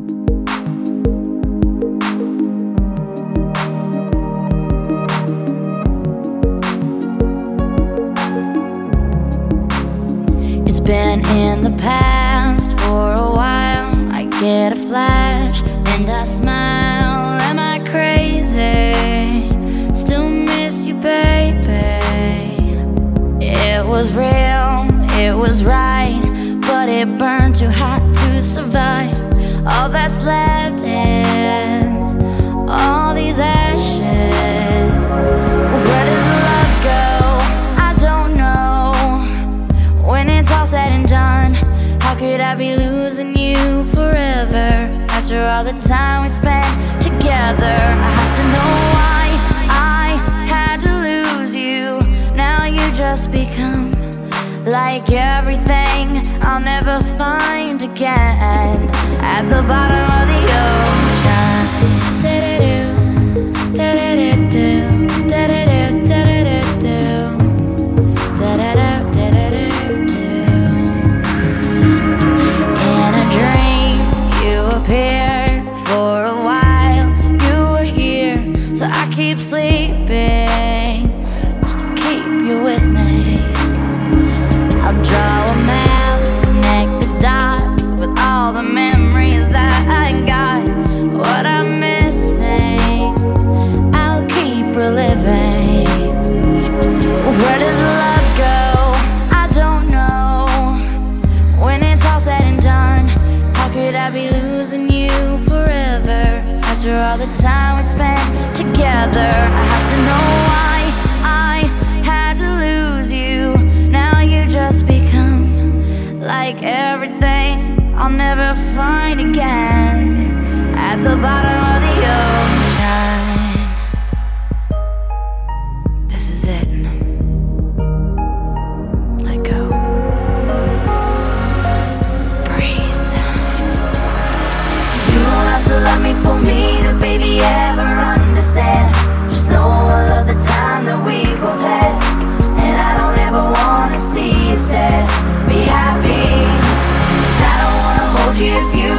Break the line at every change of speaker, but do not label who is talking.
It's been in the past for a while. I get a flash and I smile. Am I crazy? Still miss you, baby. It was real, it was right, but it burned too hot to survive. All that's left is all these ashes. Where does love go? I don't know. When it's all said and done, how could I be losing you forever? After all the time we spent together, I had to know why I had to lose you. Now you just become like everything I'll never find again. At the bottom of the ocean. Da-da-do, da-da-do, da-da-do, da-da-do, da-da-do, da-da-do. In a dream, you appeared for a while. You were here, so I keep sleeping just to keep you with me. I'll draw a map, connect the dots with all the memories that I got. What I'm missing, I'll keep reliving. Where does love go? I don't know. When it's all said and done, how could I be losing you forever? After all the time we spent together, I have to know why I had to lose you. Now you just become like everything I'll never find again. At the bottom of the ocean. This is it. Let go. Breathe. You don't have to love me for me to baby ever understand. Just know I love the time that we both had, and I don't ever wanna see you sad. Be happy. I don't wanna hold you if you